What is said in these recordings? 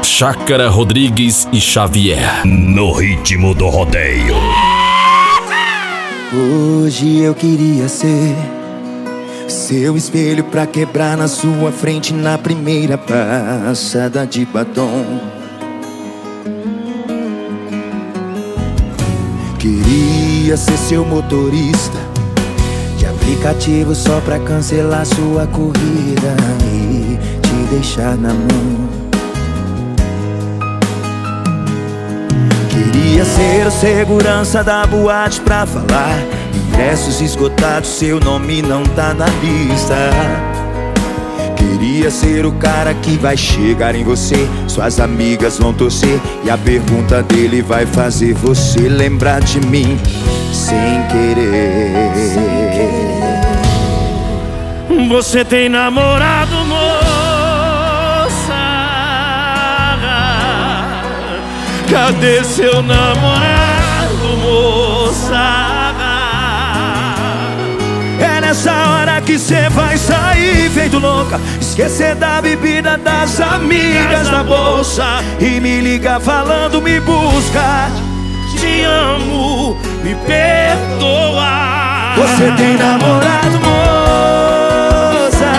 Chácara Rodrigues e Xavier. No ritmo do rodeio. Hoje eu queria ser seu espelho pra quebrar na sua frente na primeira passada de batom. Queria ser seu motorista de aplicativo só pra cancelar sua corrida e te deixar na mão. Queria ser o segurança da boate pra falar ingressos esgotados, seu nome não tá na lista. Queria ser o cara que vai chegar em você, suas amigas vão torcer e a pergunta dele vai fazer você lembrar de mim sem querer. Você tem namorado, moça? Cadê seu namorado, moça? É nessa hora que cê vai sair feito louca, esquecer da bebida, das amigas na bolsa e me ligar falando me busca. Te amo, me perdoa. Você tem namorado, moça?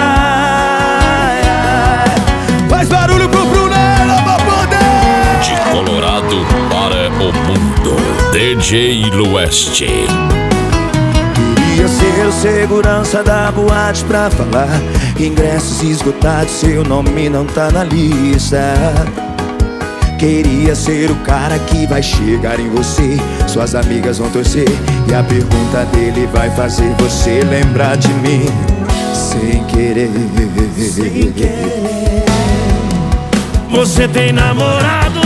Faz barulho pro Brunella pra poder. De Colorado para o mundo, DJ Lueste. Queria ser o segurança da boate pra falar ingressos esgotados, seu nome não tá na lista. Queria ser o cara que vai chegar em você, suas amigas vão torcer e a pergunta dele vai fazer você lembrar de mim sem querer. Sem querer. Você tem namorado,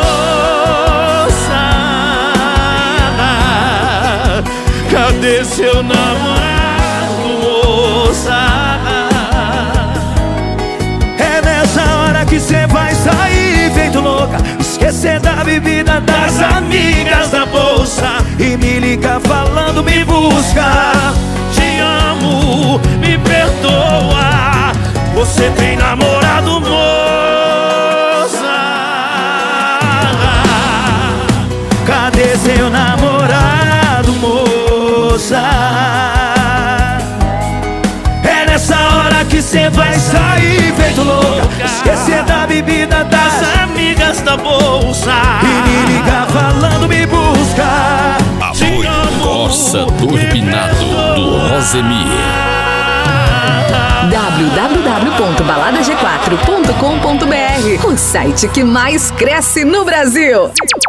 moça? Cadê seu namorado, moça? É nessa hora que cê vai sair feito louca, esquecer da bebida, das amigas da bolsa e me ligar falando me busca. Te amo, me perdoa. Você tem namorado, moça? Cadê seu namorado, moça? É nessa hora que cê vai sair feito louca, esquecer da bebida, das amigas da bolsa e me ligar falando me busca. Apoio Corsa Turbinado do Rosemir. www.baladag4.com.br, o site que mais cresce no Brasil.